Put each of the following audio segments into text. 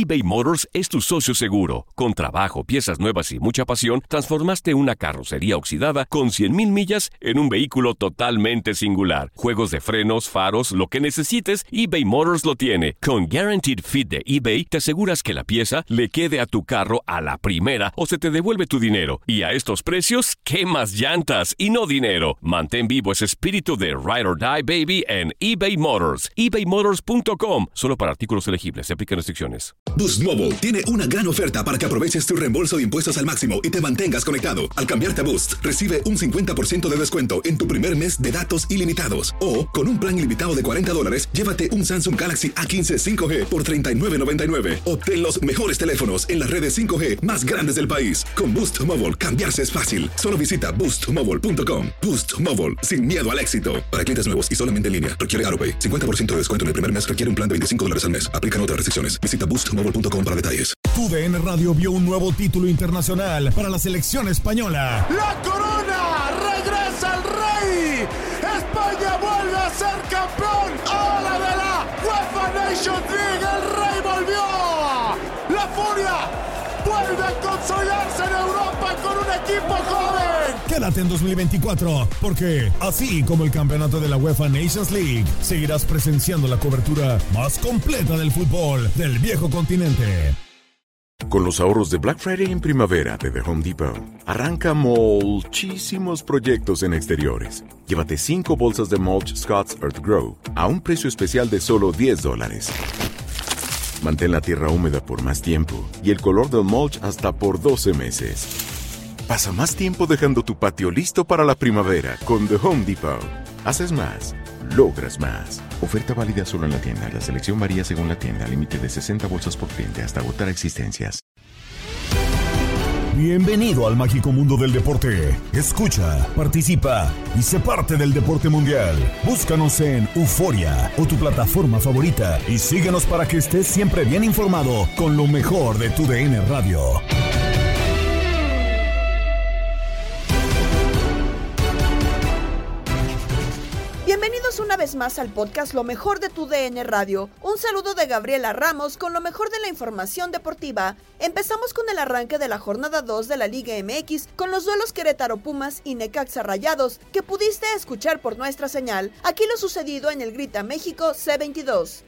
eBay Motors es tu socio seguro. Con trabajo, piezas nuevas y mucha pasión, transformaste una carrocería oxidada con 100,000 millas en un vehículo totalmente singular. Juegos de frenos, faros, lo que necesites, eBay Motors lo tiene. Con Guaranteed Fit de eBay, te aseguras que la pieza le quede a tu carro a la primera o se te devuelve tu dinero. Y a estos precios, ¿qué más llantas y no dinero? Mantén vivo ese espíritu de Ride or Die, baby, en eBay Motors. ebaymotors.com. Solo para artículos elegibles. Se aplican restricciones. Boost Mobile tiene una gran oferta para que aproveches tu reembolso de impuestos al máximo y te mantengas conectado. Al cambiarte a Boost, recibe un 50% de descuento en tu primer mes de datos ilimitados. O, con un plan ilimitado de $40, llévate un Samsung Galaxy A15 5G por $39.99. Obtén los mejores teléfonos en las redes 5G más grandes del país. Con Boost Mobile, cambiarse es fácil. Solo visita boostmobile.com. Boost Mobile, sin miedo al éxito. Para clientes nuevos y solamente en línea, requiere AutoPay. 50% de descuento en el primer mes requiere un plan de $25 al mes. Aplican otras restricciones. Visita boostmobile.com para detalles. TUDN Radio vio un nuevo título internacional para la selección española. ¡La corona! ¡Regresa el rey! ¡España vuelve a ser campeón! ¡Ahora de la UEFA Nations League! ¡El rey volvió! ¡La furia vuelve a consolidarse en Europa con un equipo joven! Quédate en 2024, porque así como el campeonato de la UEFA Nations League, seguirás presenciando la cobertura más completa del fútbol del viejo continente. Con los ahorros de Black Friday en primavera de The Home Depot, arranca muchísimos proyectos en exteriores. Llévate 5 bolsas de mulch Scott's Earth Grow a un precio especial de solo $10. Mantén la tierra húmeda por más tiempo y el color del mulch hasta por 12 meses. Pasa más tiempo dejando tu patio listo para la primavera con The Home Depot. Haces más, logras más. Oferta válida solo en la tienda. La selección varía según la tienda. Límite de 60 bolsas por cliente hasta agotar existencias. Bienvenido al mágico mundo del deporte. Escucha, participa y sé parte del deporte mundial. Búscanos en Euforia o tu plataforma favorita y síguenos para que estés siempre bien informado con lo mejor de TUDN Radio. Bienvenidos una vez más al podcast Lo Mejor de TUDN Radio. Un saludo de Gabriela Ramos con lo mejor de la información deportiva. Empezamos con el arranque de la jornada 2 de la Liga MX con los duelos Querétaro Pumas y Necaxa Rayados que pudiste escuchar por nuestra señal. Aquí lo sucedido en el Grita México C22.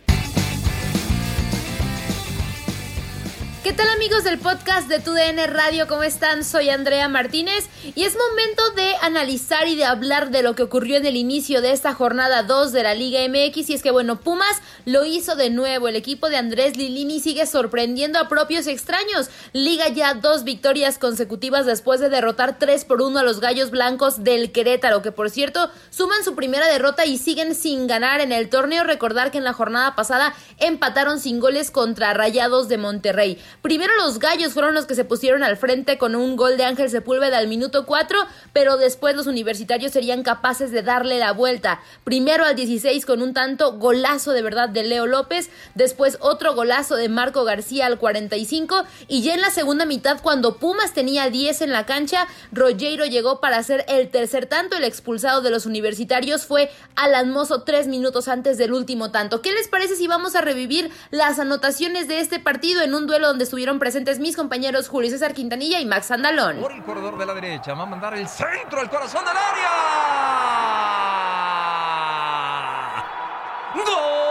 ¿Qué tal, amigos del podcast de TUDN Radio? ¿Cómo están? Soy Andrea Martínez y es momento de analizar y de hablar de lo que ocurrió en el inicio de esta jornada 2 de la Liga MX. Y es que, bueno, Pumas lo hizo de nuevo. El equipo de Andrés Lilini sigue sorprendiendo a propios y extraños. Liga ya 2 victorias consecutivas después de derrotar 3-1 a los Gallos Blancos del Querétaro, que por cierto suman su primera derrota y siguen sin ganar en el torneo. Recordar que en la jornada pasada empataron sin goles contra Rayados de Monterrey. Primero los Gallos fueron los que se pusieron al frente con un gol de Ángel Sepúlveda al minuto 4, pero después los universitarios serían capaces de darle la vuelta. Primero al 16 con un tanto, golazo de verdad de Leo López, después otro golazo de Marco García al 45, y ya en la segunda mitad, cuando Pumas tenía 10 en la cancha, Rogeiro llegó para hacer el tercer tanto. El expulsado de los universitarios fue Alan Mozo 3 minutos antes del último tanto. ¿Qué les parece si vamos a revivir las anotaciones de este partido en un duelo donde estuvieron presentes mis compañeros Julio César Quintanilla y Max Andalón? Por el corredor de la derecha, va a mandar el centro al corazón del área. ¡Gol!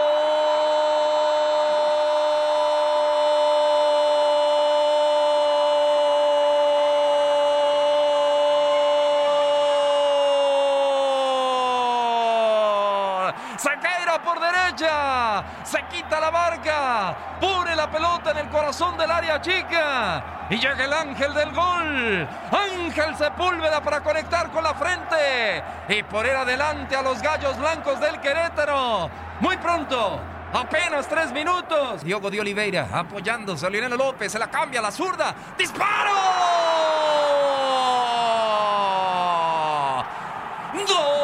Sequeira por derecha, se quita la marca, pone la pelota en el corazón del área chica y llega el ángel del gol, Ángel Sepúlveda, para conectar con la frente y poner adelante a los Gallos Blancos del Querétaro. Muy pronto, apenas 3 minutos, Diogo de Oliveira apoyándose a Lionel López, se la cambia a la zurda, ¡disparo! ¡Gol!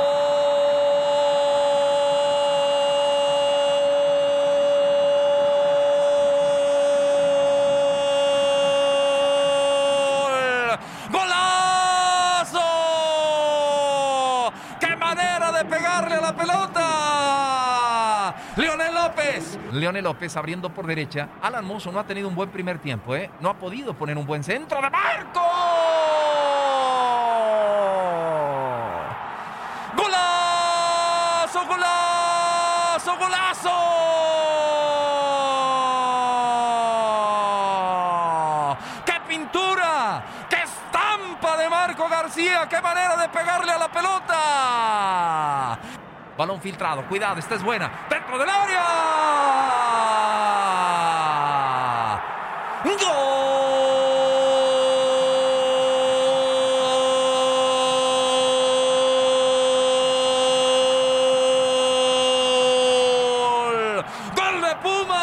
López. Leone López abriendo por derecha. Alan Mozo no ha tenido un buen primer tiempo, No ha podido poner un buen centro de Marco. ¡Golazo, golazo, golazo! ¡Qué pintura! ¡Qué estampa de Marco García! ¡Qué manera de pegarle a la pelota! Balón filtrado, cuidado, esta es buena. ¡Dentro del área! ¡Gol! ¡Gol de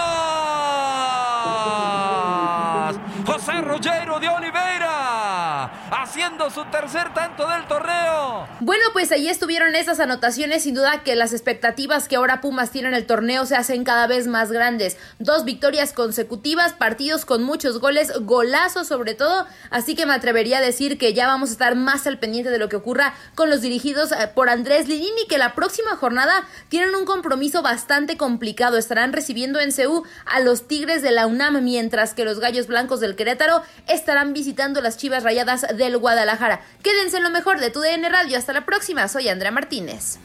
Pumas! José Rogeiro de Oliveira, haciendo su tercer tanto del torneo. Bueno, pues ahí estuvieron esas anotaciones. Sin duda que las expectativas que ahora Pumas tiene en el torneo se hacen cada vez más grandes. 2 victorias consecutivas, partidos con muchos goles, golazos sobre todo, así que me atrevería a decir que ya vamos a estar más al pendiente de lo que ocurra con los dirigidos por Andrés Lilini, que la próxima jornada tienen un compromiso bastante complicado. Estarán recibiendo en CU a los Tigres de la UNAM, mientras que los Gallos Blancos del Querétaro estarán visitando las Chivas Rayadas del Guadalajara. Quédense en lo mejor de TUDN Radio. Hasta la próxima. Soy Andrea Martínez.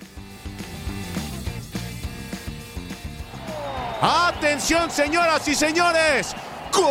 Atención, señoras y señores. ¡Gol!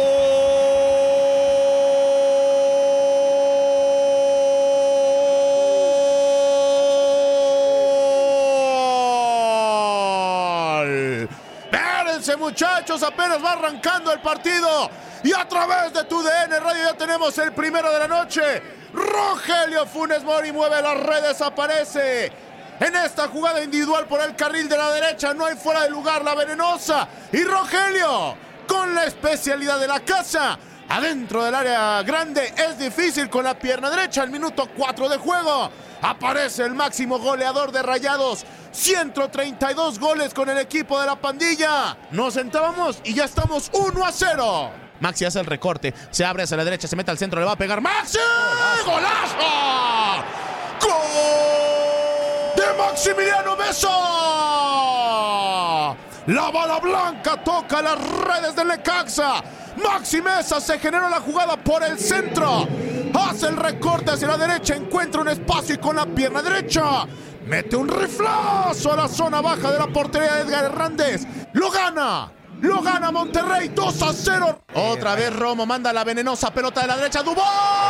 Espérense, muchachos, apenas va arrancando el partido. Y a través de TUDN Radio ya tenemos el primero de la noche. Rogelio Funes Mori mueve las redes, aparece en esta jugada individual por el carril de la derecha. No hay fuera de lugar, la venenosa. Y Rogelio, con la especialidad de la casa, adentro del área grande, es difícil con la pierna derecha. Al minuto 4 de juego aparece el máximo goleador de Rayados. 132 goles con el equipo de la pandilla. Nos sentábamos y ya estamos 1-0. Maxi hace el recorte, se abre hacia la derecha, se mete al centro, le va a pegar Maxi. ¡Golazo! ¡Gol de Maximiliano Mesa! La bala blanca toca las redes del Necaxa. Maxi Mesa, se generó la jugada por el centro, hace el recorte hacia la derecha, encuentra un espacio y con la pierna derecha mete un riflazo a la zona baja de la portería de Edgar Hernández. Lo gana Monterrey 2-0. Otra vez Romo manda la venenosa pelota de la derecha. ¡Dubón!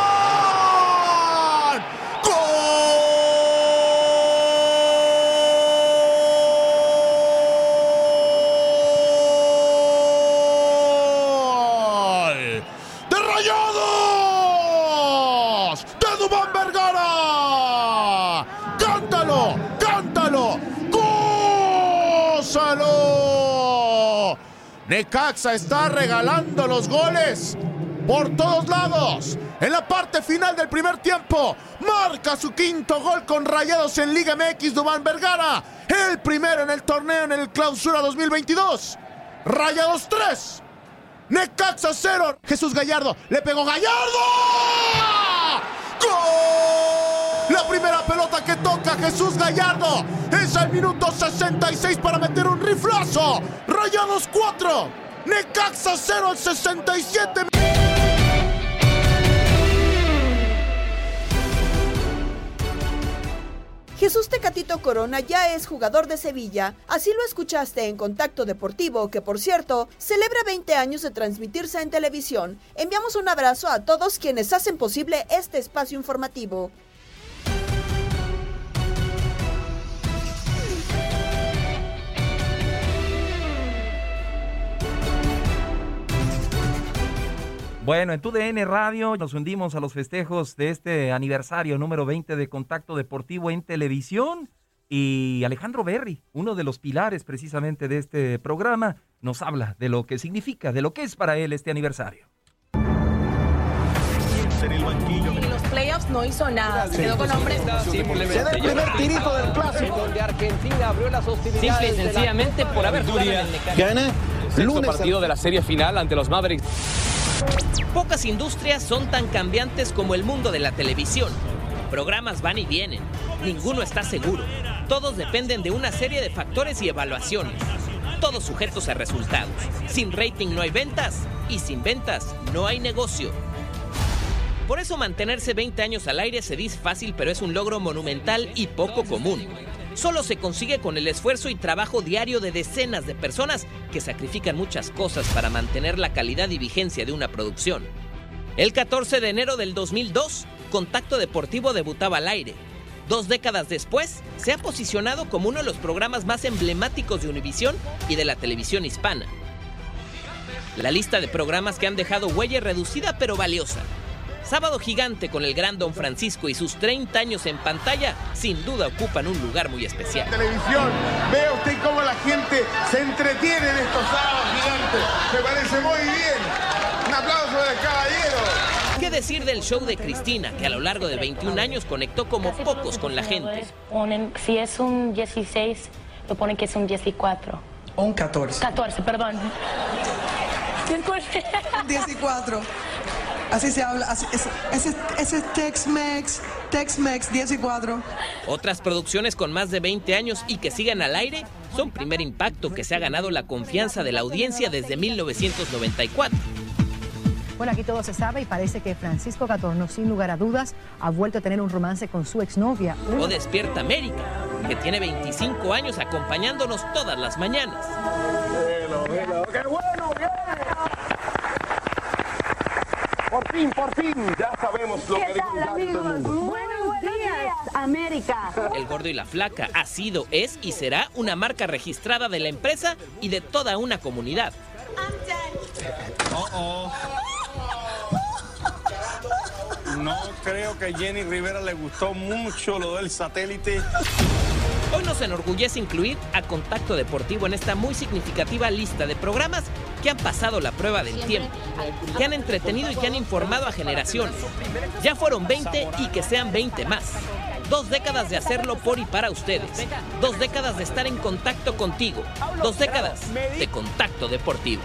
¡Gol! ¡De Rayados! ¡De Dubán Vergara! ¡Cántalo! ¡Gózalo! Necaxa está regalando los goles por todos lados. En la parte final del primer tiempo, marca su quinto gol con Rayados en Liga MX Dubán Vergara. El primero en el torneo en el Clausura 2022. Rayados 3, Necaxa 0. Jesús Gallardo, le pegó Gallardo. ¡Gol! La primera pelota que toca Jesús Gallardo es al minuto 66 para meter un riflazo. Rayados 4, Necaxa 0 al 67. Jesús Tecatito Corona ya es jugador de Sevilla, así lo escuchaste en Contacto Deportivo, que por cierto, celebra 20 años de transmitirse en televisión. Enviamos un abrazo a todos quienes hacen posible este espacio informativo. Bueno, en TUDN Radio nos hundimos a los festejos de este aniversario número 20 de Contacto Deportivo en televisión, y Alejandro Berry, uno de los pilares precisamente de este programa, nos habla de lo que significa, de lo que es para él este aniversario. En los playoffs no hizo nada, se quedó con hombres. Se da el primer tirito del clásico donde Argentina abrió las hostilidades. Simple y sencillamente por haber jugado en el Necaxa. Gana Sexto partido de la serie final ante los Mavericks. Pocas industrias son tan cambiantes como el mundo de la televisión. Programas van y vienen, ninguno está seguro. Todos dependen de una serie de factores y evaluaciones. todos sujetos a resultados. Sin rating no hay ventas y sin ventas no hay negocio. Por eso mantenerse 20 años al aire se dice fácil, pero es un logro monumental y poco común. Solo se consigue con el esfuerzo y trabajo diario de decenas de personas que sacrifican muchas cosas para mantener la calidad y vigencia de una producción. El 14 de enero del 2002, Contacto Deportivo debutaba al aire. 2 décadas después, se ha posicionado como uno de los programas más emblemáticos de Univisión y de la televisión hispana. La lista de programas que han dejado huella es reducida pero valiosa. Sábado Gigante con el gran Don Francisco y sus 30 años en pantalla, sin duda ocupan un lugar muy especial. En televisión, vea usted cómo la gente se entretiene en estos Sábados Gigantes. Me parece muy bien. Un aplauso del caballero. ¿Qué decir del show de Cristina, que a lo largo de 21 años conectó como pocos con la gente? Si es un 16, lo ponen que es un 14. O un 14. 14, perdón. 14. Así se habla, ese es Tex-Mex, 14. Otras producciones con más de 20 años y que sigan al aire son Primer Impacto, que se ha ganado la confianza de la audiencia desde 1994. Bueno, aquí todo se sabe y parece que Francisco Catorno, sin lugar a dudas, ha vuelto a tener un romance con su exnovia. O Despierta América, que tiene 25 años acompañándonos todas las mañanas. ¡Qué bueno! ¡Bien! Por fin, ya sabemos lo que dijo amigos? Buenos días, América. El Gordo y la Flaca ha sido, es y será una marca registrada de la empresa y de toda una comunidad. No creo que a Jenny Rivera le gustó mucho lo del satélite. Hoy nos enorgullece incluir a Contacto Deportivo en esta muy significativa lista de programas que han pasado la prueba del tiempo, que han entretenido y que han informado a generaciones. Ya fueron 20 y que sean 20 más. 2 décadas de hacerlo por y para ustedes. 2 décadas de estar en contacto contigo. 2 décadas de Contacto Deportivo.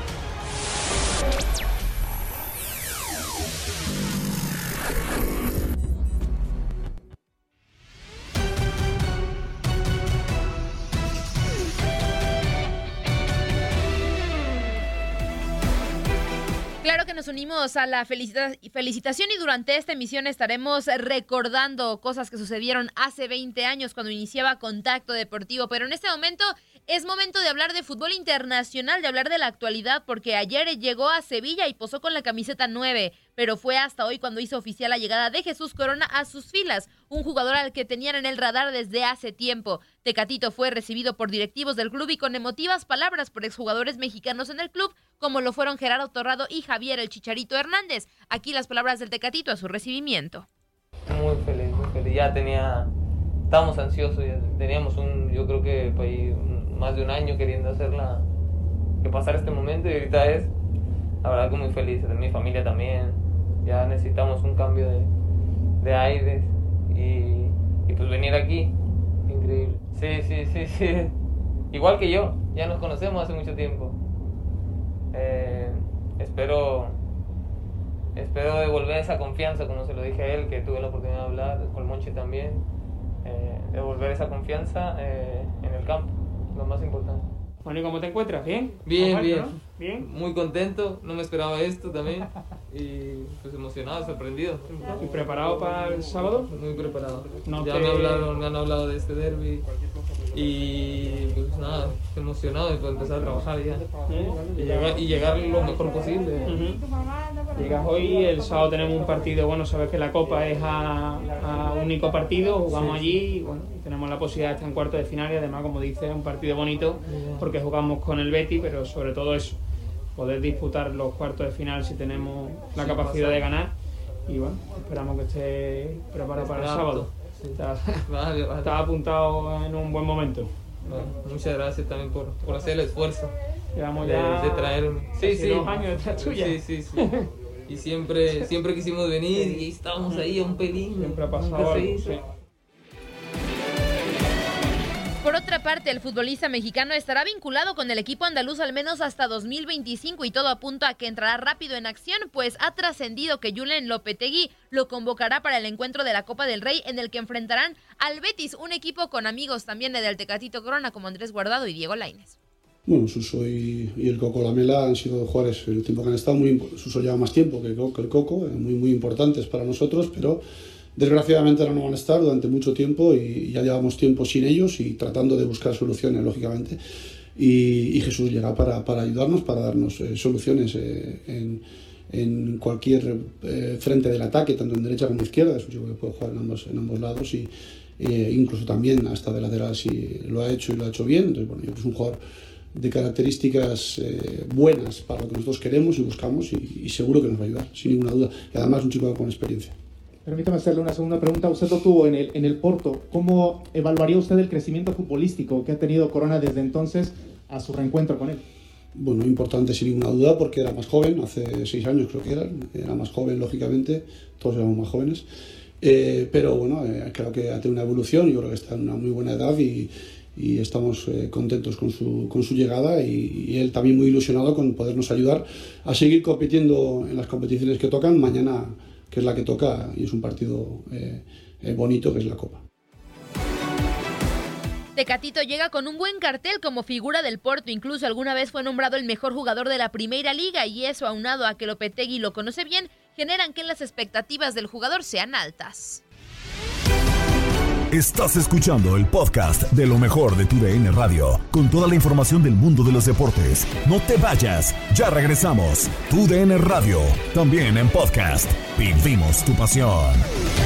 Claro que nos unimos a la felicitación y durante esta emisión estaremos recordando cosas que sucedieron hace 20 años cuando iniciaba Contacto Deportivo, pero en este momento es momento de hablar de fútbol internacional, de hablar de la actualidad, porque ayer llegó a Sevilla y posó con la camiseta 9, pero fue hasta hoy cuando hizo oficial la llegada de Jesús Corona a sus filas, un jugador al que tenían en el radar desde hace tiempo. Tecatito fue recibido por directivos del club y con emotivas palabras por exjugadores mexicanos en el club, como lo fueron Gerardo Torrado y Javier el Chicharito Hernández. Aquí las palabras del Tecatito a su recibimiento. Muy feliz, ya estábamos ansiosos, ya teníamos yo creo que más de un año queriendo que pasar este momento y ahorita la verdad que muy feliz, de mi familia también, ya necesitamos un cambio de aires y pues venir aquí, increíble. Sí, igual que yo, ya nos conocemos hace mucho tiempo. Espero devolver esa confianza, como se lo dije a él, que tuve la oportunidad de hablar, con Monchi también, devolver esa confianza en el campo, lo más importante. Bueno, ¿y cómo te encuentras? ¿Bien? Bien. ¿No? ¿Bien? Muy contento, no me esperaba esto también y pues emocionado, sorprendido. ¿Y preparado para el sábado? Muy preparado. Me han hablado de este derbi y pues nada, emocionado de empezar a trabajar ya y llegar lo mejor posible. Llegas hoy, el sábado tenemos un partido, bueno, sabes que la Copa es a único partido, jugamos allí y bueno, tenemos la posibilidad de estar en cuartos de final y además, como dices, es un partido bonito porque jugamos con el Betis, pero sobre todo eso, poder disputar los cuartos de final si tenemos la capacidad de ganar y bueno, esperamos que esté preparado para el sábado. Vale. Estás apuntado en un buen momento. Bueno, muchas gracias también por hacer el esfuerzo. Llevamos ya de traerme. Sí. 2 años detrás tuya. Sí. Y siempre quisimos venir y estábamos ahí a un pelín. Siempre ha pasado algo, sí. Por otra parte, el futbolista mexicano estará vinculado con el equipo andaluz al menos hasta 2025 y todo apunta a que entrará rápido en acción, pues ha trascendido que Julen Lopetegui lo convocará para el encuentro de la Copa del Rey en el que enfrentarán al Betis, un equipo con amigos también del Tecatito Corona como Andrés Guardado y Diego Lainez. Bueno, Suso y el Coco Lamela han sido jugadores, el tiempo que han estado, Suso lleva más tiempo que el Coco, muy importantes para nosotros, pero desgraciadamente ahora no van a estar durante mucho tiempo y ya llevamos tiempo sin ellos y tratando de buscar soluciones, lógicamente. Y Jesús llega para ayudarnos, para darnos soluciones en cualquier frente del ataque, tanto en derecha como izquierda. Es un chico que puede jugar en ambos lados y incluso también hasta de lateral si lo ha hecho y lo ha hecho bien. Entonces, bueno, yo creo que es un jugador de características buenas para lo que nosotros queremos y buscamos y seguro que nos va a ayudar, sin ninguna duda. Y además un chico con experiencia. Permítame hacerle una segunda pregunta. Usted lo tuvo en el Porto. ¿Cómo evaluaría usted el crecimiento futbolístico que ha tenido Corona desde entonces a su reencuentro con él? Bueno, importante sin ninguna duda porque era más joven, hace 6 años creo que era más joven lógicamente, todos éramos más jóvenes, pero bueno, creo que ha tenido una evolución, yo creo que está en una muy buena edad y estamos contentos con su llegada y él también muy ilusionado con podernos ayudar a seguir compitiendo en las competiciones que tocan mañana, que es la que toca y es un partido bonito que es la Copa. Tecatito llega con un buen cartel como figura del Porto, incluso alguna vez fue nombrado el mejor jugador de la Primeira Liga y eso, aunado a que Lopetegui lo conoce bien, generan que las expectativas del jugador sean altas. Estás escuchando el podcast de lo mejor de TUDN Radio, con toda la información del mundo de los deportes. No te vayas, ya regresamos. TUDN Radio, también en podcast. Vivimos tu pasión.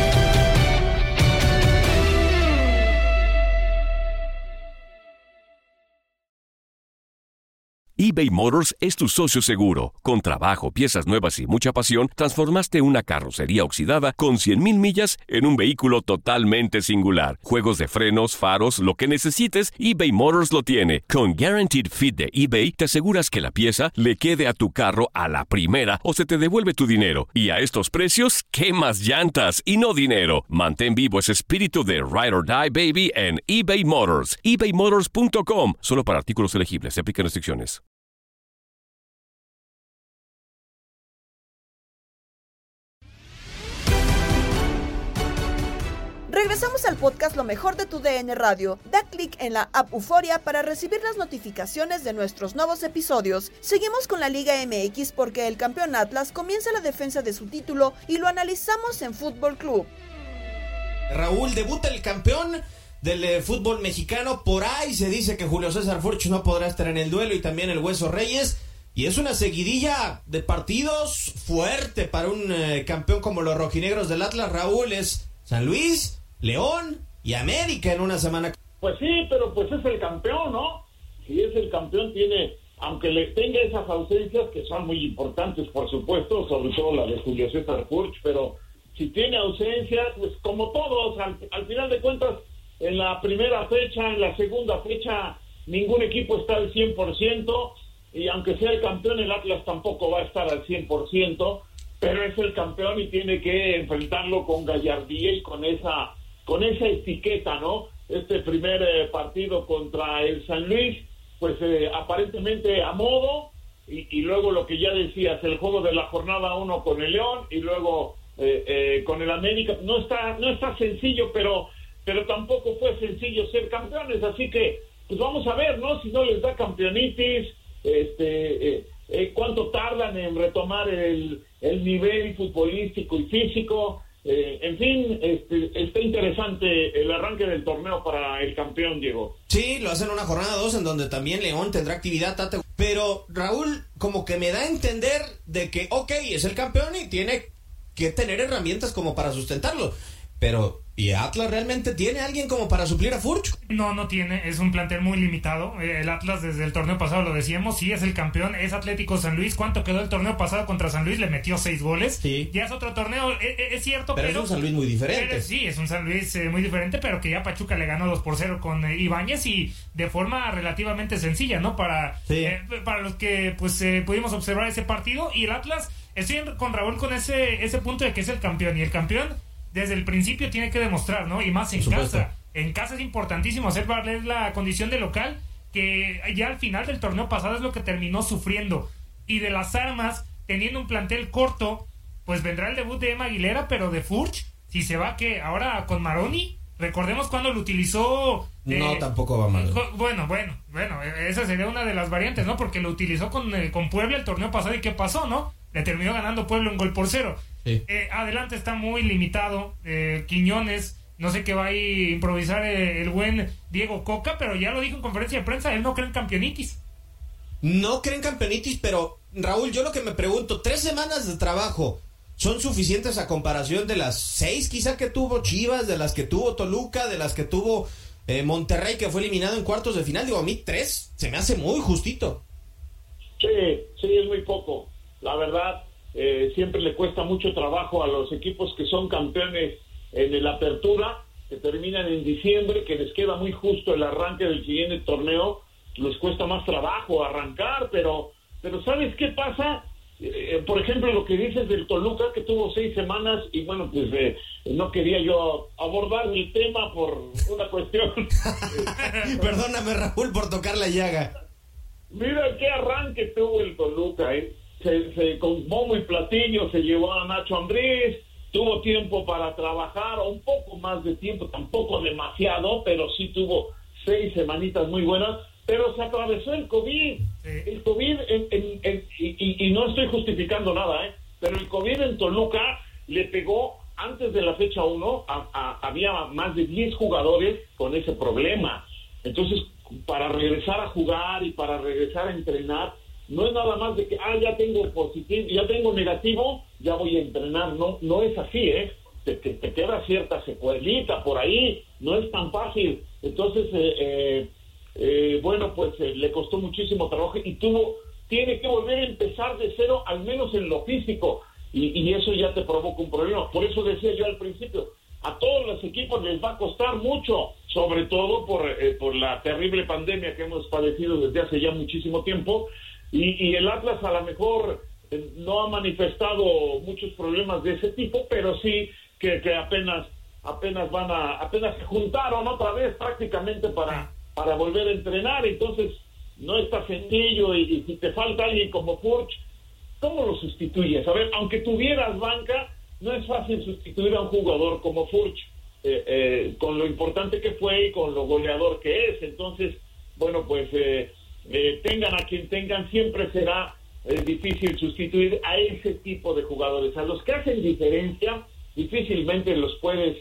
eBay Motors es tu socio seguro. Con trabajo, piezas nuevas y mucha pasión, transformaste una carrocería oxidada con 100,000 millas en un vehículo totalmente singular. Juegos de frenos, faros, lo que necesites, eBay Motors lo tiene. Con Guaranteed Fit de eBay, te aseguras que la pieza le quede a tu carro a la primera o se te devuelve tu dinero. Y a estos precios, ¿qué más llantas y no dinero? Mantén vivo ese espíritu de Ride or Die, baby, en eBay Motors. ebaymotors.com. Solo para artículos elegibles. Se aplican restricciones. Regresamos al podcast Lo Mejor de TUDN Radio. Da clic en la app Euforia para recibir las notificaciones de nuestros nuevos episodios. Seguimos con la Liga MX porque el campeón Atlas comienza la defensa de su título y lo analizamos en Fútbol Club. Raúl, debuta el campeón del fútbol mexicano. Por ahí se dice que Julio César Furch no podrá estar en el duelo y también el Hueso Reyes. Y es una seguidilla de partidos fuerte para un campeón como los rojinegros del Atlas. Raúl, es San Luis, León y América en una semana. Pues sí, pero pues es el campeón, ¿no? Si es el campeón tiene, aunque le tenga esas ausencias que son muy importantes, por supuesto, sobre todo la de Julio César Furch, pero si tiene ausencias, pues como todos, al final de cuentas, en la primera fecha, en la segunda fecha, ningún equipo está al 100%, y aunque sea el campeón, el Atlas tampoco va a estar al 100%, pero es el campeón y tiene que enfrentarlo con gallardía y con esa etiqueta, ¿no? Este primer partido contra el San Luis, pues aparentemente a modo, y luego lo que ya decías, el juego de la jornada 1 con el León, y luego con el América. No está sencillo, pero tampoco fue sencillo ser campeones, así que pues vamos a ver, ¿no? Si no les da campeonitis, cuánto tardan en retomar el nivel futbolístico y físico. En fin, está interesante el arranque del torneo para el campeón, Diego. Sí, lo hacen una jornada 2 en donde también León tendrá actividad, Tate. Pero Raúl, como que me da a entender de que, ok, es el campeón y tiene que tener herramientas como para sustentarlo. Pero, ¿y Atlas realmente tiene alguien como para suplir a Furch? No tiene, es un plantel muy limitado. El Atlas desde el torneo pasado lo decíamos, sí es el campeón, es Atlético San Luis. ¿Cuánto quedó el torneo pasado contra San Luis? Le metió 6 goles. Sí. Ya es otro torneo, es cierto, pero es un San Luis muy diferente. Sí, es un San Luis muy diferente, pero que ya Pachuca le ganó 2-0 con Ibáñez y de forma relativamente sencilla, ¿no? Para los que pues pudimos observar ese partido. Y el Atlas, estoy con Raúl con ese punto de que es el campeón, y el campeón desde el principio tiene que demostrar, ¿no? Y más en casa. En casa es importantísimo hacer valer la condición de local, que ya al final del torneo pasado es lo que terminó sufriendo. Y de las armas, teniendo un plantel corto, pues vendrá el debut de Emma Aguilera, pero de Furch, si se va, que ahora con Maroni, Recordemos cuando lo utilizó... no, tampoco va mal. Bueno, esa sería una de las variantes, ¿no? Porque lo utilizó con Puebla el torneo pasado, ¿y qué pasó, no? Le terminó ganando Puebla 1-0. Sí. Adelante está muy limitado. Quiñones, no sé qué va a improvisar el buen Diego Coca, pero ya lo dijo en conferencia de prensa, él no cree en campeonitis. No cree en campeonitis, pero Raúl, yo lo que me pregunto, 3 semanas de trabajo... ¿son suficientes a comparación de las 6 quizá que tuvo Chivas, de las que tuvo Toluca, de las que tuvo Monterrey, que fue eliminado en cuartos de final? Digo, a mí 3 se me hace muy justito. Sí, es muy poco. La verdad, siempre le cuesta mucho trabajo a los equipos que son campeones en la apertura, que terminan en diciembre, que les queda muy justo el arranque del siguiente torneo, les cuesta más trabajo arrancar, pero ¿sabes qué pasa? Por ejemplo, lo que dices del Toluca, que tuvo 6 semanas, y bueno, pues no quería yo abordar el tema por una cuestión. Perdóname, Raúl, por tocar la llaga. Mira qué arranque tuvo el Toluca, con bombo y platillo se llevó a Nacho Ambriz, tuvo tiempo para trabajar, o un poco más de tiempo, tampoco demasiado, pero sí tuvo 6 semanitas muy buenas. Pero se atravesó el COVID. Sí. El COVID, y no estoy justificando nada, pero el COVID en Toluca le pegó antes de la fecha 1, había más de 10 jugadores con ese problema. Entonces, para regresar a jugar y para regresar a entrenar, no es nada más de que, ya tengo positivo, ya tengo negativo, ya voy a entrenar. No es así, te queda cierta secuelita por ahí, no es tan fácil. Entonces, le costó muchísimo trabajo y tiene que volver a empezar de cero, al menos en lo físico, y eso ya te provoca un problema. Por eso decía yo al principio, a todos los equipos les va a costar mucho, sobre todo por la terrible pandemia que hemos padecido desde hace ya muchísimo tiempo, y el Atlas a lo mejor no ha manifestado muchos problemas de ese tipo, pero sí que apenas se juntaron otra vez prácticamente para volver a entrenar. Entonces no está sencillo, y si te falta alguien como Furch, ¿cómo lo sustituyes? A ver, aunque tuvieras banca, no es fácil sustituir a un jugador como Furch, con lo importante que fue y con lo goleador que es. Entonces, tengan a quien tengan, siempre será difícil sustituir a ese tipo de jugadores. A los que hacen diferencia, difícilmente los puedes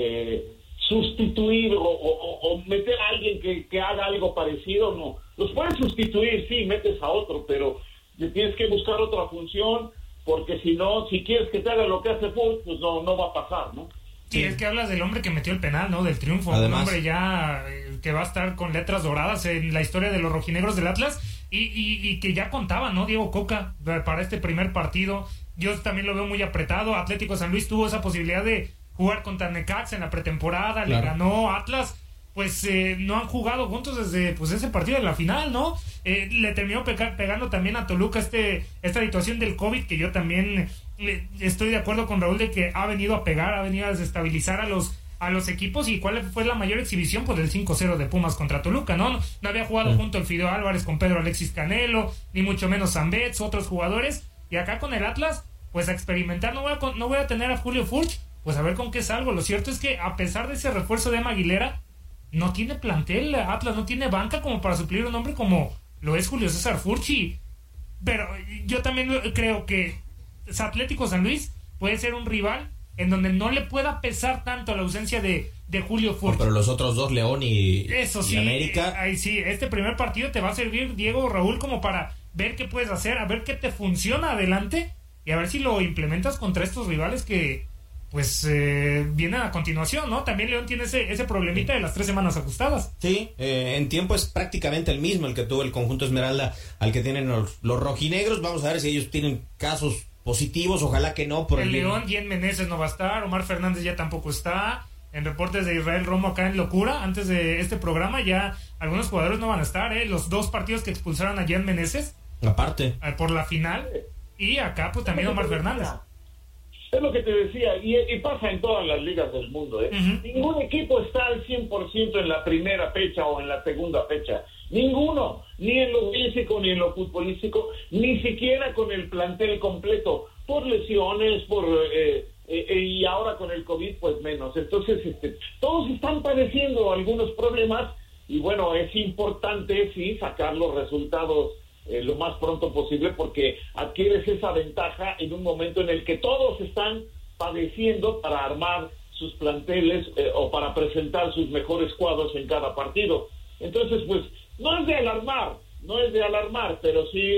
sustituir o meter a alguien que haga algo parecido. No, los puedes sustituir, sí, metes a otro, pero tienes que buscar otra función, porque si no, si quieres que te haga lo que hace Furch, pues no va a pasar, ¿no? Sí, es que hablas del hombre que metió el penal, ¿no? Del triunfo. Además, un hombre ya que va a estar con letras doradas en la historia de los rojinegros del Atlas, y que ya contaba, ¿no? Diego Coca para este primer partido. Yo también lo veo muy apretado. Atlético San Luis tuvo esa posibilidad de jugar contra Necaxa en la pretemporada, le ganó Atlas. Pues no han jugado juntos desde ese partido de la final, ¿no? Le terminó pegando también a Toluca esta situación del COVID, que yo también estoy de acuerdo con Raúl de que ha venido a pegar, ha venido a desestabilizar a los equipos. ¿Y cuál fue la mayor exhibición? Pues el 5-0 de Pumas contra Toluca, ¿no? No había jugado junto el Fideo Álvarez con Pedro Alexis Canelo, ni mucho menos Zambetz, otros jugadores. Y acá con el Atlas, pues a experimentar. No voy a tener a Julio Furch, pues a ver con qué salgo. Lo cierto es que a pesar de ese refuerzo de Emma Aguilera, no tiene plantel, Atlas no tiene banca como para suplir un hombre como lo es Julio César Furch. Pero yo también creo que Atlético San Luis puede ser un rival en donde no le pueda pesar tanto la ausencia de Julio Furch. Pero los otros dos, León y América. Ahí sí, este primer partido te va a servir, Diego, Raúl, como para ver qué puedes hacer, a ver qué te funciona adelante, y a ver si lo implementas contra estos rivales que vienen a continuación, ¿no? También León tiene ese problemita de las 3 semanas ajustadas. Sí, en tiempo es prácticamente el mismo el que tuvo el conjunto Esmeralda al que tienen los rojinegros. Vamos a ver si ellos tienen casos positivos, ojalá que no. El León, Jen Meneses no va a estar, Omar Fernández ya tampoco está. En reportes de Israel Romo acá en Locura, antes de este programa, ya algunos jugadores no van a estar, Los 2 partidos que expulsaron a Jen Meneses, aparte, por la final, y acá pues también Omar Fernández. Es lo que te decía, y pasa en todas las ligas del mundo, Ningún equipo está al 100% en la primera fecha o en la segunda fecha. Ninguno, ni en lo físico, ni en lo futbolístico, ni siquiera con el plantel completo, por lesiones, por y ahora con el COVID pues menos. Entonces todos están padeciendo algunos problemas y bueno, es importante sí sacar los resultados lo más pronto posible, porque adquieres esa ventaja en un momento en el que todos están padeciendo para armar sus planteles o para presentar sus mejores cuadros en cada partido. Entonces pues no es de alarmar, pero sí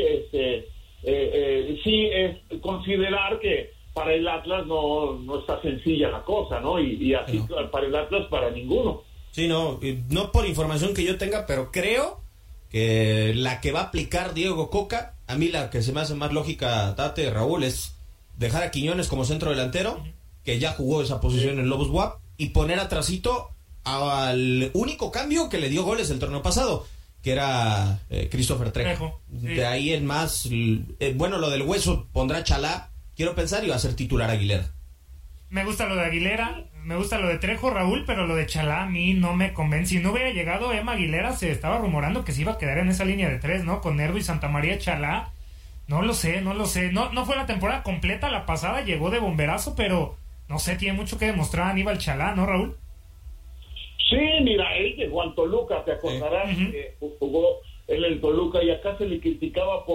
sí es considerar que para el Atlas no está sencilla la cosa, ¿no? Y así no. Para el Atlas, para ninguno. Sí, no por información que yo tenga, pero creo que la que va a aplicar Diego Coca, a mí la que se me hace más lógica, Tate, Raúl, es dejar a Quiñones como centro delantero, que ya jugó esa posición en Lobos WAP, y poner atrasito al único cambio que le dio goles el torneo pasado, que era Christopher Trejo. Sí. De ahí en más, bueno, lo del Hueso pondrá Chalá, quiero pensar, y va a ser titular Aguilera. Me gusta lo de Aguilera, me gusta lo de Trejo, Raúl, pero lo de Chalá a mí no me convence. Si no hubiera llegado Emma Aguilera, se estaba rumorando que se iba a quedar en esa línea de 3, ¿no? Con Nervo y Santamaría, Chalá. No lo sé. No fue la temporada completa, la pasada llegó de bomberazo, pero no sé, tiene mucho que demostrar Aníbal Chalá, ¿no, Raúl? Sí, mira, él llegó al Toluca, te acordarás, que jugó en el Toluca y acá se le criticaba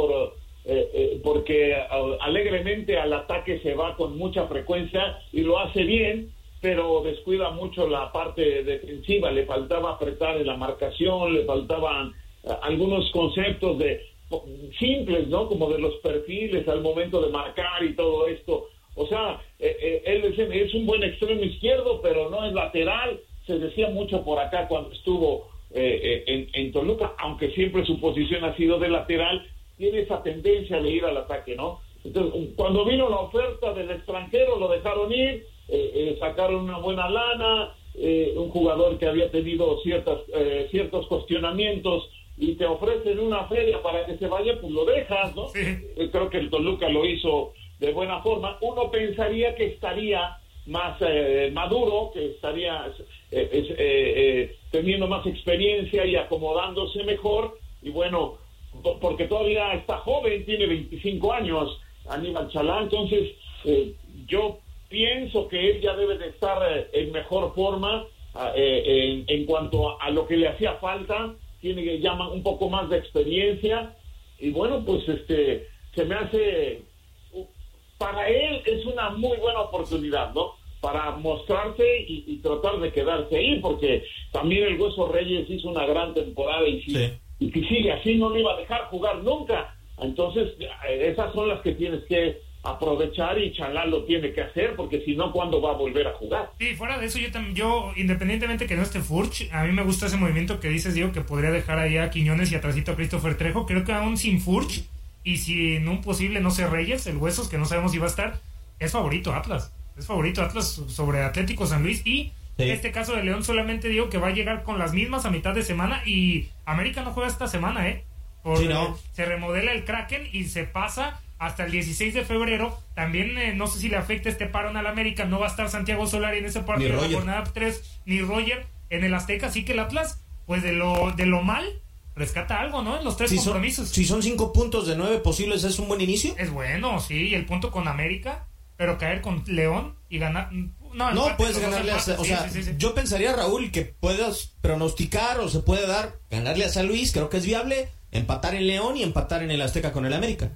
porque alegremente al ataque se va con mucha frecuencia y lo hace bien, pero descuida mucho la parte defensiva, le faltaba apretar en la marcación, le faltaban algunos conceptos simples, ¿no? Como de los perfiles al momento de marcar y todo esto. O sea, él es un buen extremo izquierdo, pero no es lateral. Se decía mucho por acá cuando estuvo en Toluca, aunque siempre su posición ha sido de lateral, tiene esa tendencia de ir al ataque, ¿no? Entonces, cuando vino la oferta del extranjero, lo dejaron ir, sacaron una buena lana, un jugador que había tenido ciertos cuestionamientos, y te ofrecen una feria para que se vaya, pues lo dejas, ¿no? Sí. Creo que el Toluca lo hizo de buena forma. Uno pensaría que estaría más maduro, que estaría teniendo más experiencia y acomodándose mejor, y bueno, porque todavía está joven, tiene 25 años, Aníbal Chalá. Entonces yo pienso que él ya debe de estar en mejor forma en cuanto a lo que le hacía falta, tiene que llamar un poco más de experiencia, y bueno, pues se me hace, para él es una muy buena oportunidad, ¿no? Para mostrarse y tratar de quedarse ahí, porque también el Hueso Reyes hizo una gran temporada y si sigue así no le iba a dejar jugar nunca. Entonces esas son las que tienes que aprovechar, y Chalá lo tiene que hacer, porque si no, ¿cuándo va a volver a jugar? Sí, fuera de eso, yo independientemente que no esté Furch, a mí me gusta ese movimiento que dices, Diego, que podría dejar ahí a Quiñones y atrásito a Christopher Trejo. Creo que aún sin Furch, y si en un posible, no sé, Reyes, el Huesos, que no sabemos si va a estar, es favorito Atlas sobre Atlético San Luis. Y este caso de León, solamente digo que va a llegar con las mismas a mitad de semana, y América no juega esta semana, se remodela el Kraken y se pasa hasta el 16 de febrero. También no sé si le afecta este parón al América, no va a estar Santiago Solari en ese partido de la jornada 3, ni Roger en el Azteca, así que el Atlas, pues de lo mal, rescata algo, ¿no? En los 3 compromisos. Si son 5 puntos de 9 posibles, ¿es un buen inicio? Es bueno, sí, y el punto con América, pero caer con León y ganar... No puedes ganarle yo pensaría, Raúl, que puedas pronosticar o se puede dar ganarle a San Luis, creo que es viable, empatar en León y empatar en el Azteca con el América.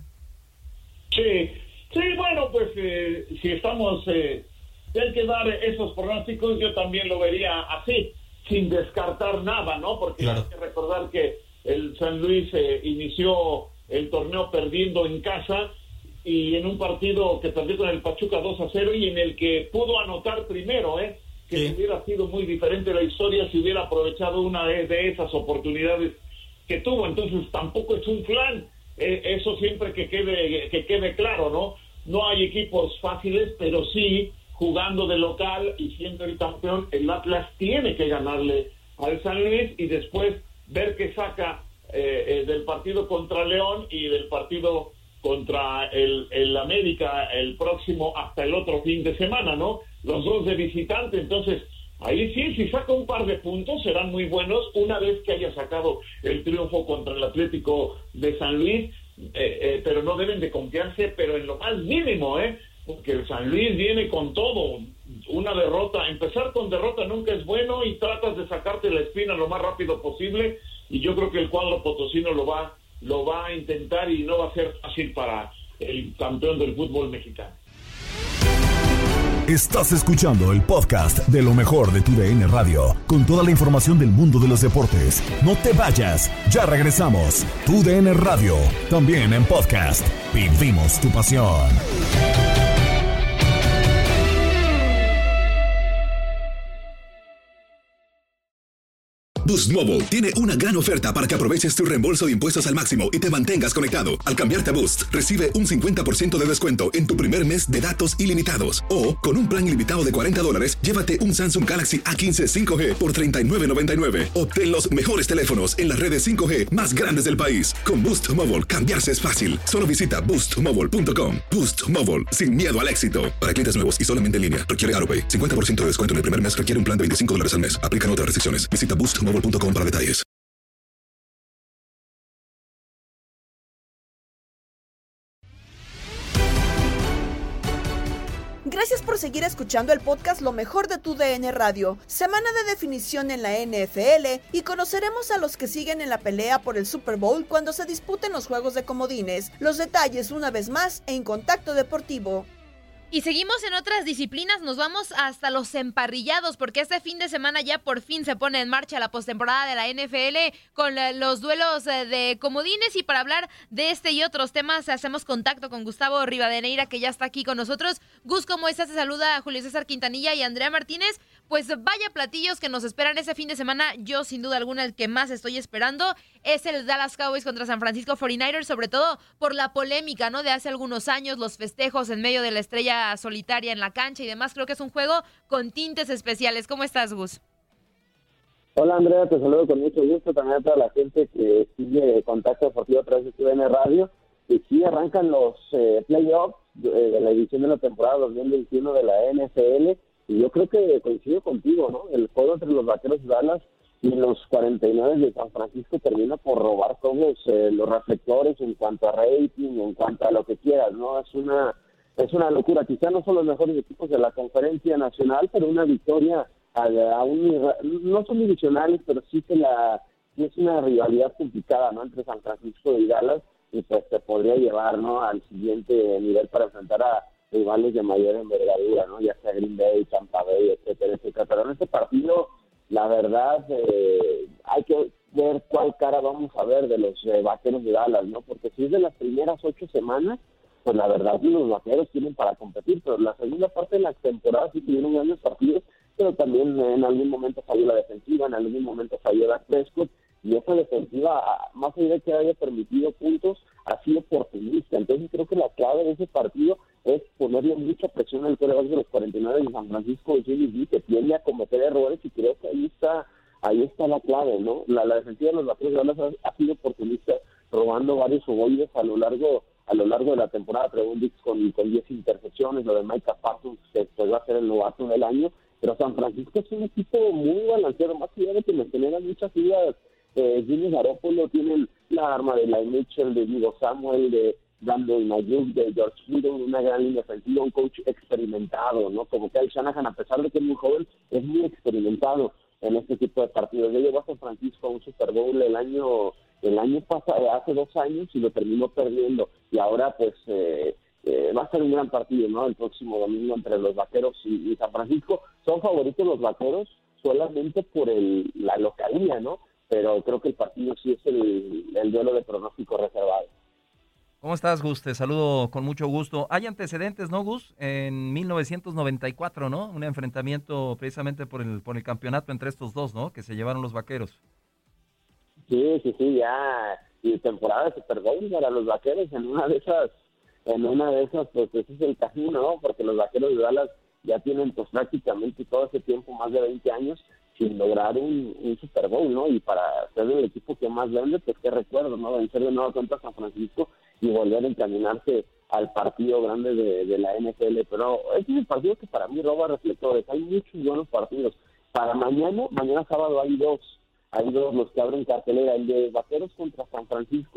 Sí, bueno, pues si estamos, hay que dar esos pronósticos, yo también lo vería así, sin descartar nada, ¿no? Porque hay que recordar que el San Luis inició el torneo perdiendo en casa, y en un partido que perdió con el Pachuca 2-0, y en el que pudo anotar primero, que hubiera sido muy diferente la historia si hubiera aprovechado una de esas oportunidades que tuvo. Entonces tampoco es un flan, eso siempre que quede claro, ¿no? No hay equipos fáciles, pero sí, jugando de local y siendo el campeón, el Atlas tiene que ganarle al San Luis, y después ver qué saca del partido contra León y del partido contra el América el próximo, hasta el otro fin de semana, ¿no? Los dos de visitante. Entonces ahí sí, si saca un par de puntos serán muy buenos, una vez que haya sacado el triunfo contra el Atlético de San Luis, pero no deben de confiarse, pero en lo más mínimo, porque el San Luis viene con todo. Una derrota, empezar con derrota nunca es bueno y tratas de sacarte la espina lo más rápido posible, y yo creo que el cuadro potosino lo va a intentar y no va a ser fácil para el campeón del fútbol mexicano. Estás escuchando el podcast de lo mejor de tu DN Radio, con toda la información del mundo de los deportes. No te vayas, ya regresamos. Tu DN Radio, también en podcast. Vivimos tu pasión. Boost Mobile tiene una gran oferta para que aproveches tu reembolso de impuestos al máximo y te mantengas conectado. Al cambiarte a Boost, recibe un 50% de descuento en tu primer mes de datos ilimitados. O, con un plan ilimitado de $40, llévate un Samsung Galaxy A15 5G por $39.99. Obtén los mejores teléfonos en las redes 5G más grandes del país. Con Boost Mobile, cambiarse es fácil. Solo visita boostmobile.com. Boost Mobile, sin miedo al éxito. Para clientes nuevos y solamente en línea, requiere AutoPay. 50% de descuento en el primer mes requiere un plan de $25 al mes. Aplican otras restricciones. Visita boostmobile.com para detalles. Gracias por seguir escuchando el podcast Lo Mejor de tu DN Radio. Semana de definición en la NFL y conoceremos a los que siguen en la pelea por el Super Bowl cuando se disputen los juegos de comodines. Los detalles una vez más en Contacto Deportivo. Y seguimos en otras disciplinas, nos vamos hasta los emparrillados, porque este fin de semana ya por fin se pone en marcha la postemporada de la NFL con los duelos de comodines, y para hablar de este y otros temas hacemos contacto con Gustavo Rivadeneira, que ya está aquí con nosotros. Gus, ¿cómo estás? Te saluda a Julio César Quintanilla y Andrea Martínez. Pues vaya platillos que nos esperan ese fin de semana. Yo sin duda alguna el que más estoy esperando es el Dallas Cowboys contra San Francisco 49ers, sobre todo por la polémica, ¿no?, de hace algunos años, los festejos en medio de la estrella solitaria en la cancha y demás. Creo que es un juego con tintes especiales. ¿Cómo estás, Gus? Hola, Andrea, te saludo con mucho gusto también a toda la gente que sigue Contacto Deportivo a través de TUDN Radio. Y sí, arrancan los playoffs de la edición de la temporada 2021 de la NFL, y yo creo que coincido contigo, ¿no? El juego entre los Vaqueros de Dallas y los 49 de San Francisco termina por robar todos los reflectores en cuanto a rating, en cuanto a lo que quieras, ¿no? Es una locura. Quizá no son los mejores equipos de la conferencia nacional, pero una victoria no son divisionales, pero sí es una rivalidad complicada, ¿no?, entre San Francisco y Dallas, y pues se podría llevar, ¿no?, al siguiente nivel para enfrentar a rivales de mayor envergadura, ¿no?, ya sea Green Bay, Tampa Bay, etcétera, etcétera. Pero en este partido, la verdad, hay que ver cuál cara vamos a ver de los Vaqueros de Dallas, ¿no? Porque si es de las primeras 8 semanas, pues la verdad los Vaqueros tienen para competir, pero la segunda parte de la temporada sí tuvieron grandes partidos, pero también en algún momento falló la defensiva, en algún momento falló Dak Prescott, y esa defensiva, más allá de que haya permitido puntos, ha sido oportunista. Entonces creo que la clave de ese partido es ponerle mucha presión al quarterback de los 49 de San Francisco, Jimmy G, que tiende a cometer errores, y creo que ahí está la clave, ¿no? La defensiva de los Vaqueros de Dallas ha sido oportunista, robando varios ovoides a lo largo de la temporada. Trevon Diggs con 10 intercepciones, lo de Micah Parsons, que pues va a ser el novato del año, pero San Francisco es un equipo muy balanceado, más allá de que me generan muchas ideas. Jimmy Garoppolo, tienen la arma de Lai Mitchell, de Diego Samuel, de Brandon Ayuk, de George Kittle, una gran línea ofensiva, un coach experimentado, ¿no? Como Kyle Shanahan, a pesar de que es muy joven, es muy experimentado en este tipo de partidos. Ya llegó a San Francisco a un Super Bowl el año pasado, hace 2 años, y lo terminó perdiendo, y ahora pues va a ser un gran partido, ¿no?, el próximo domingo entre los Vaqueros y San Francisco. Son favoritos los Vaqueros solamente por la localía, ¿no?, pero creo que el partido sí es el duelo de pronóstico reservado. ¿Cómo estás, Gus? Te saludo con mucho gusto. Hay antecedentes, ¿no, Gus? En 1994, ¿no? Un enfrentamiento precisamente por el campeonato entre estos dos, ¿no?, que se llevaron los Vaqueros. Sí, ya. Y temporada de Super Bowl para los Vaqueros. En una de esas, pues ese es el camino, ¿no? Porque los Vaqueros de Dallas ya tienen pues prácticamente todo ese tiempo, más de 20 años, sin lograr un Super Bowl, ¿no? Y para ser el equipo que más vende, pues qué recuerdo, ¿no? Vencer de nuevo contra San Francisco y volver a encaminarse al partido grande de la NFL. Pero ese es el partido que para mí roba reflectores. Hay muchos buenos partidos. Para mañana sábado hay dos los que abren cartelera. El de Vaqueros contra San Francisco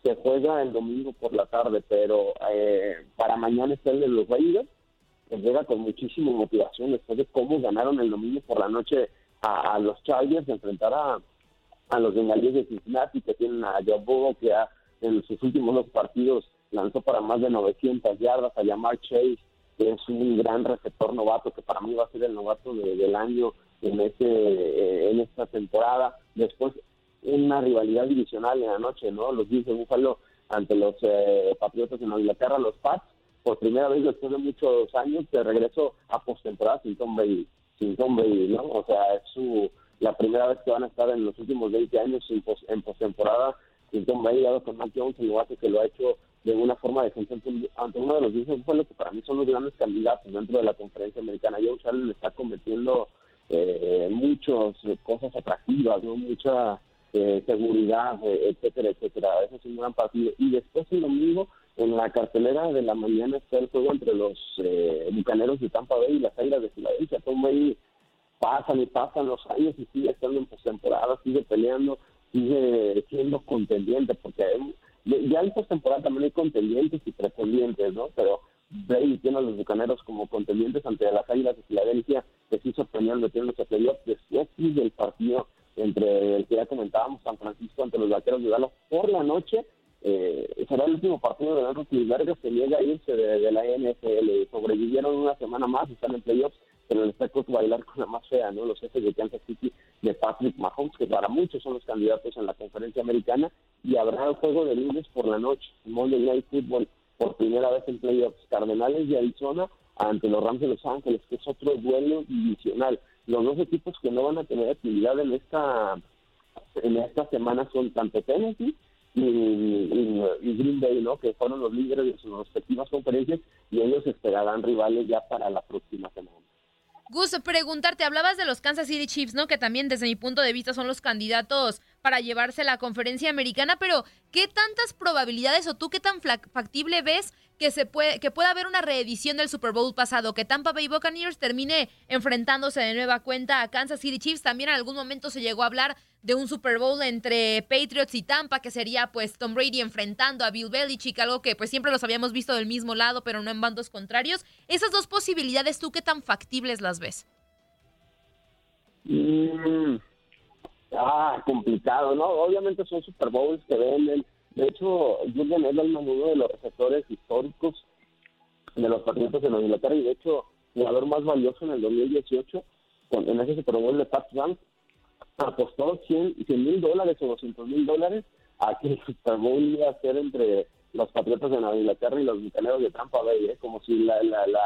se juega el domingo por la tarde, pero para mañana está el de los Raiders, que llega con muchísima motivación después de cómo ganaron el domingo por la noche a los Chargers, de enfrentar a los Bengalíes de Cincinnati, que tienen a Joe Burrow, que en sus últimos 2 partidos lanzó para más de 900 yardas, a Ja'Marr Chase, que es un gran receptor novato, que para mí va a ser el novato del año en esta temporada. Después una rivalidad divisional en la noche, ¿no? Los Bills de Buffalo ante los Patriotas de Nueva Inglaterra, los Pats, por primera vez después de muchos años, de regreso a postemporada sin Tom Brady, ¿no? O sea, es la primera vez que van a estar en los últimos 20 años en postemporada sin Tom Brady, dado con Mac Jones, el novato que lo ha hecho de una forma decente ante uno de los Bills de Buffalo, que para mí son los grandes candidatos dentro de la conferencia americana. Josh Allen está cometiendo muchas cosas atractivas, ¿no? Mucha seguridad, etcétera, etcétera. Ese es un gran partido. Y después el domingo, en la cartelera de la mañana, está el juego entre los Bucaneros de Tampa Bay y las Águilas de Filadelfia. Tom Brady pasan los años y sigue estando en postemporada, sigue peleando, sigue siendo contendiente, porque ya en postemporada también hay contendientes y pretendientes, ¿no? Pero Brady tiene a los Bucaneros como contendientes ante las Águilas de Filadelfia, que sí sorprendieron metiéndose a playoffs después del partido entre el que ya comentábamos, San Francisco ante los Vaqueros de Dallas por la noche. Será el último partido de Aaron Rodgers, que niega a irse de la NFL. Sobrevivieron una semana más, están en playoffs, pero les está bailar con la más fea, ¿no? Los jefes de Kansas City de Patrick Mahomes, que para muchos son los candidatos en la conferencia americana, y habrá el juego de lunes por la noche, Monday Night Football, por primera vez en playoffs, Cardenales de Arizona ante los Rams de Los Ángeles, que es otro duelo divisional. Los 2 equipos que no van a tener actividad en esta semana son tanto Tennessee y Green Bay, ¿no? Que fueron los líderes de sus respectivas conferencias, y ellos esperarán rivales ya para la próxima semana. Gus, preguntarte, hablabas de los Kansas City Chiefs, ¿no? Que también desde mi punto de vista son los candidatos para llevarse la conferencia americana, pero ¿qué tantas probabilidades o tú qué tan factible ves que pueda haber una reedición del Super Bowl pasado, que Tampa Bay Buccaneers termine enfrentándose de nueva cuenta a Kansas City Chiefs? También en algún momento se llegó a hablar de un Super Bowl entre Patriots y Tampa, que sería pues Tom Brady enfrentando a Bill Belichick, algo que pues siempre los habíamos visto del mismo lado, pero no en bandos contrarios. Esas 2 posibilidades, ¿tú qué tan factibles las ves? Complicado, ¿no? Obviamente son Super Bowls que venden. De hecho, Julian Edelman, uno de los receptores históricos de los Patriotas de Nueva Inglaterra, y de hecho jugador más valioso en el 2018, en ese Super Bowl de Pat Rams, apostó $100,000 o $200,000 a que el Super Bowl iba a ser entre los Patriotas de Nueva Inglaterra y los Bucaneros de Tampa Bay, como si las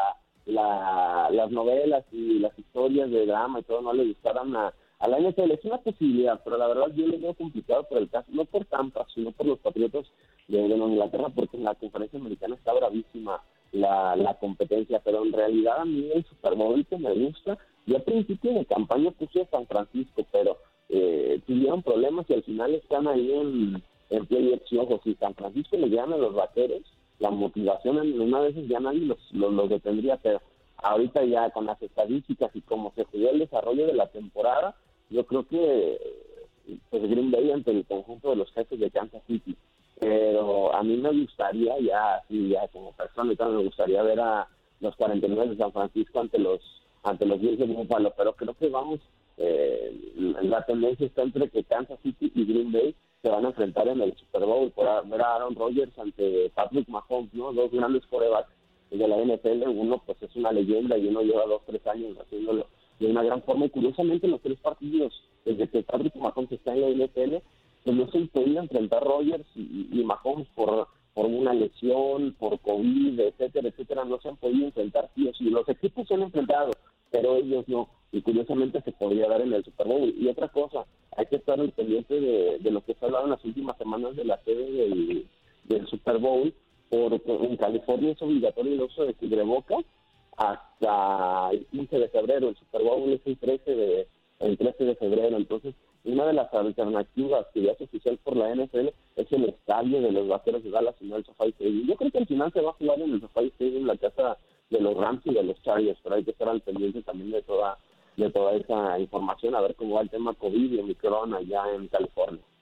novelas y las historias de drama y todo no le gustaran a la NFL. Es una posibilidad, pero la verdad yo lo veo complicado por el caso, no por Tampa, sino por los Patriotas de Nueva Inglaterra, porque en la conferencia americana está bravísima la competencia, pero en realidad a mí el Super Bowl que me gusta. Yo al principio de campaña puse a San Francisco, pero tuvieron problemas y al final están ahí en playoffs. Y ojo, si San Francisco le llegan a los Vaqueros, la motivación en una de esas ya nadie los detendría, pero ahorita ya con las estadísticas y cómo se jugó el desarrollo de la temporada, yo creo que pues Green Bay ante el conjunto de los Jefes de Kansas City. Pero a mí me gustaría ya como persona, me gustaría ver a los 49 de San Francisco ante los Bills de Buffalo, pero creo que la tendencia está entre que Kansas City y Green Bay se van a enfrentar en el Super Bowl por ver a Aaron Rodgers ante Patrick Mahomes, ¿no? 2 grandes quarterbacks de la NFL. Uno pues es una leyenda y uno lleva 2-3 años haciéndolo de una gran forma, y curiosamente en los 3 partidos desde que Patrick Mahomes está en la NFL, pues no se podía enfrentar Rodgers y Mahomes por una lesión, por COVID, etcétera, no se han podido enfrentar, sí o sí. Los equipos se han enfrentado, pero ellos no, y curiosamente se podría dar en el Super Bowl. Y otra cosa, hay que estar al pendiente de lo que se ha hablado en las últimas semanas de la sede del Super Bowl, porque en California es obligatorio el uso de cubrebocas hasta el 15 de febrero. El Super Bowl es el 13 de febrero. Entonces, una de las alternativas que ya es oficial por la NFL es el estadio de los Vaqueros de Dallas y no el SoFi Stadium. Yo creo que al final se va a jugar en el SoFi Stadium, la casa de los Rams y de los Chargers, pero hay que estar al pendiente también de toda esa información, a ver cómo va el tema COVID y Omicron allá en California.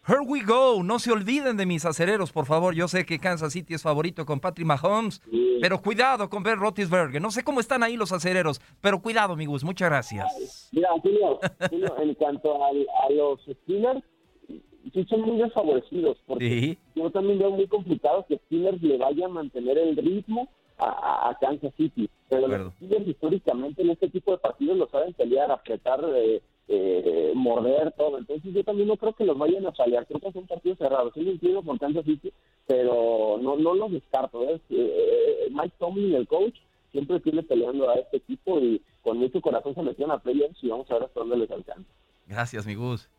Here we go. No se olviden de mis acereros, por favor. Yo sé que Kansas City es favorito con Patrick Mahomes, pero cuidado con Ben Roethlisberger. No sé cómo están ahí los acereros, pero cuidado, mi Gus. Muchas gracias. Mira, Julio, en cuanto a los Steelers, sí son muy desfavorecidos, porque yo también veo muy complicado que Steelers le vaya a mantener el ritmo a Kansas City. Pero los Steelers históricamente en este tipo de partidos lo saben pelear, apretar, morder, todo. Entonces yo también no creo que los vayan a fallar. Creo que son partidos cerrados. Yo incluyo con Kansas City, pero no los descarto. Mike Tomlin, el coach, siempre tiene peleando a este equipo y con mucho corazón se metieron a playoffs y vamos a ver hasta dónde les alcanza. Gracias, mi Gus.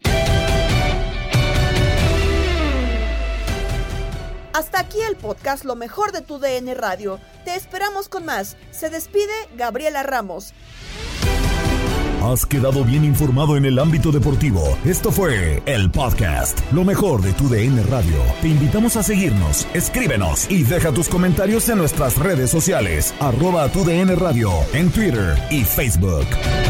Hasta aquí el podcast Lo Mejor de tu DN Radio. Te esperamos con más. Se despide Gabriela Ramos. Has quedado bien informado en el ámbito deportivo. Esto fue el podcast Lo Mejor de tu DN Radio. Te invitamos a seguirnos, escríbenos y deja tus comentarios en nuestras redes sociales. @TUDN Radio en Twitter y Facebook.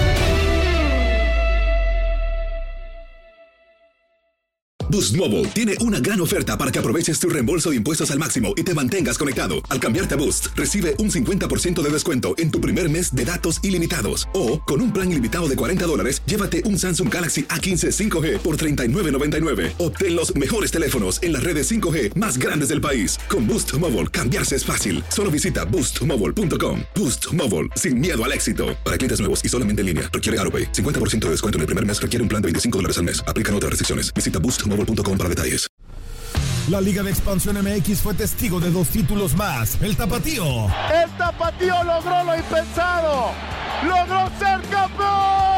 Boost Mobile tiene una gran oferta para que aproveches tu reembolso de impuestos al máximo y te mantengas conectado. Al cambiarte a Boost, recibe un 50% de descuento en tu primer mes de datos ilimitados. O, con un plan ilimitado de $40, llévate un Samsung Galaxy A15 5G por $39.99. Obtén los mejores teléfonos en las redes 5G más grandes del país. Con Boost Mobile, cambiarse es fácil. Solo visita boostmobile.com. Boost Mobile, sin miedo al éxito. Para clientes nuevos y solamente en línea, requiere AutoPay. 50% de descuento en el primer mes requiere un plan de $25 al mes. Aplican otras restricciones. Visita boostmobile.com para detalles. La Liga de Expansión MX fue testigo de 2 títulos más. El Tapatío logró lo impensado. Logró ser campeón.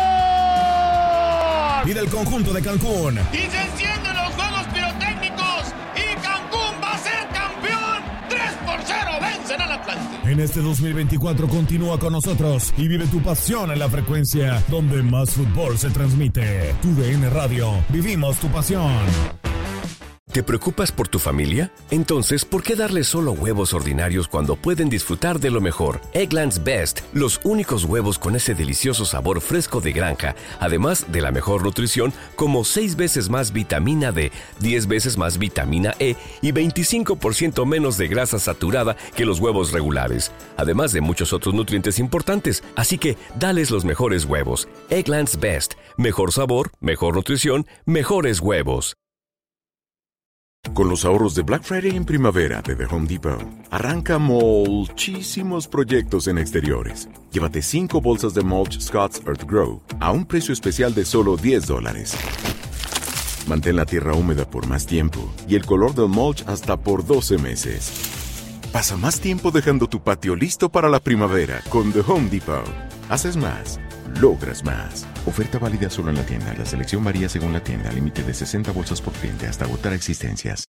Y del conjunto de Cancún. Y se encienden los juegos pirotécnicos. Y Cancún va a ser campeón. 3-0 vencen al Atlante. En este 2024 continúa con nosotros y vive tu pasión en la frecuencia donde más fútbol se transmite. TUDN Radio. Vivimos tu pasión. ¿Te preocupas por tu familia? Entonces, ¿por qué darles solo huevos ordinarios cuando pueden disfrutar de lo mejor? Eggland's Best, los únicos huevos con ese delicioso sabor fresco de granja, además de la mejor nutrición, como 6 veces más vitamina D, 10 veces más vitamina E y 25% menos de grasa saturada que los huevos regulares, además de muchos otros nutrientes importantes. Así que, dales los mejores huevos. Eggland's Best, mejor sabor, mejor nutrición, mejores huevos. Con los ahorros de Black Friday en primavera de The Home Depot, arranca muchísimos proyectos en exteriores. Llévate 5 bolsas de mulch Scott's Earth Grow a un precio especial de solo $10. Mantén la tierra húmeda por más tiempo y el color del mulch hasta por 12 meses. Pasa más tiempo dejando tu patio listo para la primavera con The Home Depot. Haces más, logras más. Oferta válida solo en la tienda. La selección varía según la tienda. Límite de 60 bolsas por cliente hasta agotar existencias.